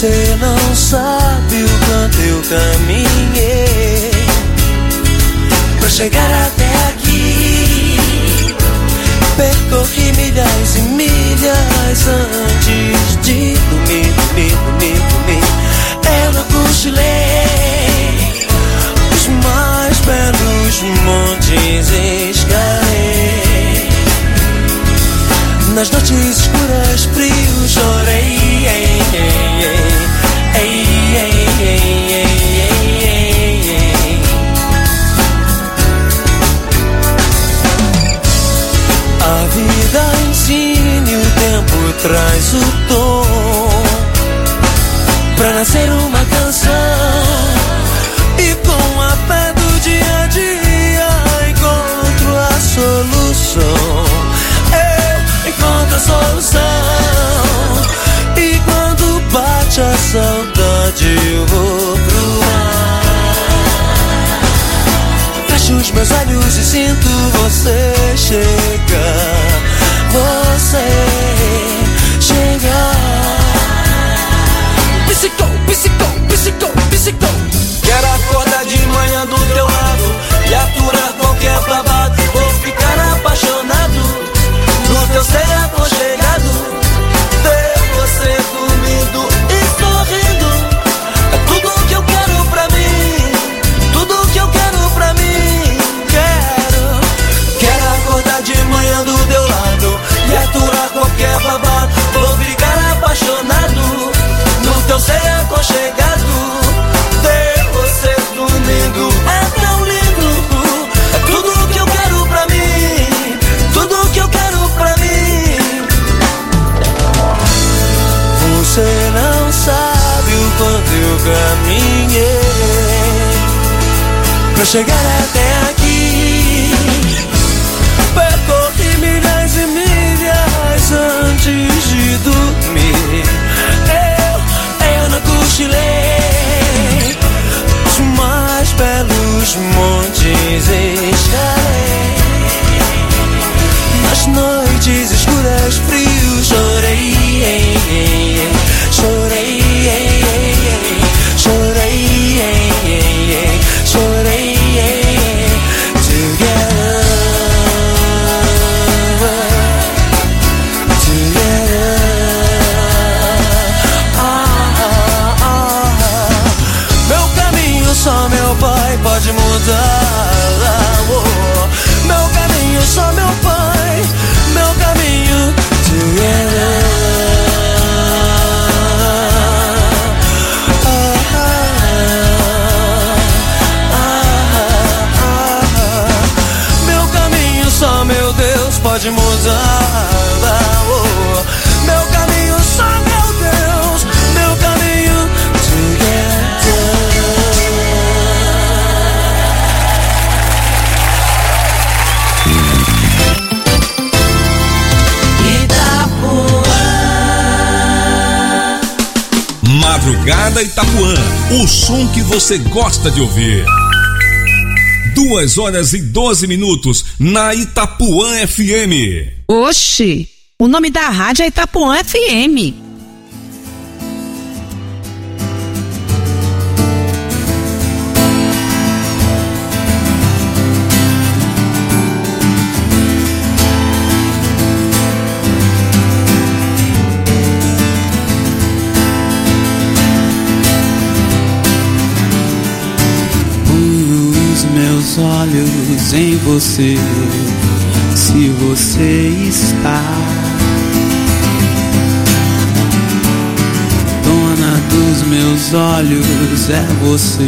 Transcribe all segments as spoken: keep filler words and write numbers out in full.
Você não sabe o quanto eu caminhei pra chegar até aqui. Percorri milhas e milhas antes de dormir, dormir, dormir, dormir. Eu não cochilei, os mais belos montes escalei. Nas noites escuras, frio, chorei. Ei, ei, ei, ei, ei, ei, ei, ei. A vida ensina e o tempo traz o tom pra nascer uma canção. E com a fé do dia a dia encontro a solução. Eu encontro a solução. E quando bate a saudade eu vou pro ar. Fecho os meus olhos e sinto você chegar. Você chegar. Psicou, psicou, psicou, psicou. Quero acordar de manhã do teu lado e aturar qualquer babado. Vou ficar apaixonado no teu ser aconchegado. Ver você dormindo e sorrindo é tudo que eu quero pra mim. Tudo que eu quero pra mim. Quero, quero acordar de manhã do teu lado e aturar qualquer babado. Vou ficar apaixonado no teu ser aconchegado. Ver você dormindo é tão lindo. É tudo que eu quero pra mim. Tudo que eu quero pra mim. Você não sabe o quanto eu caminhei pra chegar até aqui. Percorri milhas e milhas antes de dormir. Eu, eu não cochilei, os mais belos montes escalei. Nas noites escuras, frio, chorei. Chorei, chorei, chorei. Together, together. Ah, ah, ah. Meu caminho só meu pai pode mudar. Oh, meu caminho só meu pai. Meu caminho together. Pode mudar, oh, meu caminho só meu Deus, meu caminho together. Itapuã. Madrugada Itapuã, o som que você gosta de ouvir. Duas horas e doze minutos na Itapuã F M. Oxi, o nome da rádio é Itapuã F M. Olhos em você, se você está dona dos meus olhos, é você,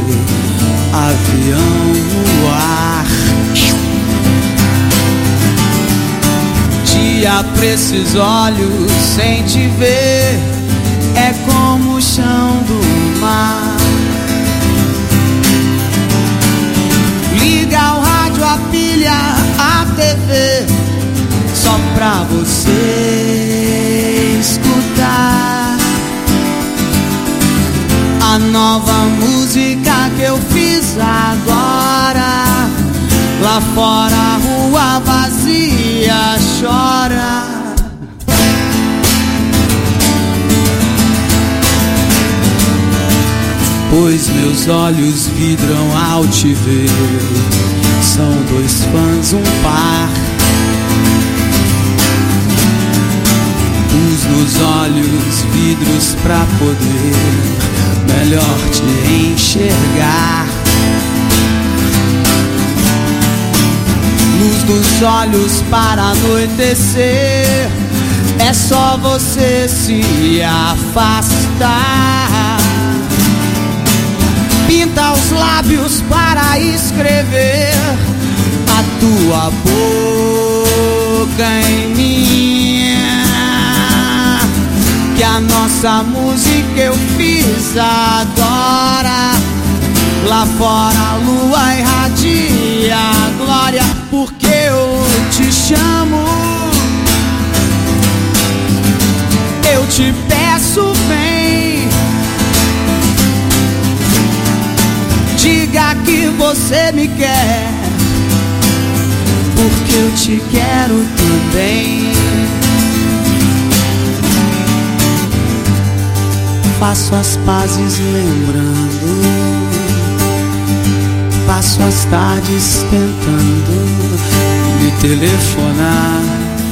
avião no ar. Dia pra esses olhos sem te ver é como o chão do mar. Liga o rádio, a pilha, a T V, só pra você escutar a nova música que eu fiz agora. Lá fora a rua vazia chora. meus olhos vidram ao te ver. São dois fãs, um par. Luz nos olhos, vidros pra poder melhor te enxergar. Luz dos olhos para anoitecer. É só você se afastar. Pinta os lábios para escrever a tua boca em minha. Que a nossa música eu fiz agora. Lá fora a lua irradia a glória. Porque eu te chamo, eu te peço, vem. Diga que você me quer, porque eu te quero também. Faço as pazes lembrando, passo as tardes tentando me telefonar.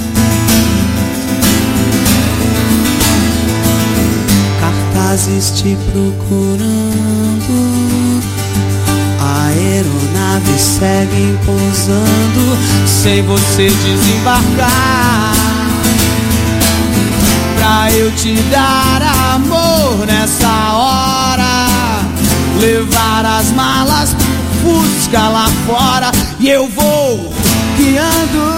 Cartazes te procurando, aeronaves seguem pousando sem você desembarcar. Pra eu te dar amor nessa hora, levar as malas pro Fusca lá fora, e eu vou guiando.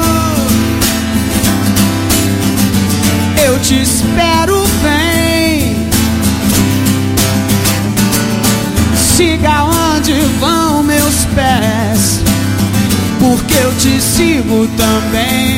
Eu te espero, vem. Siga onde vão meus pés, porque eu te sigo também.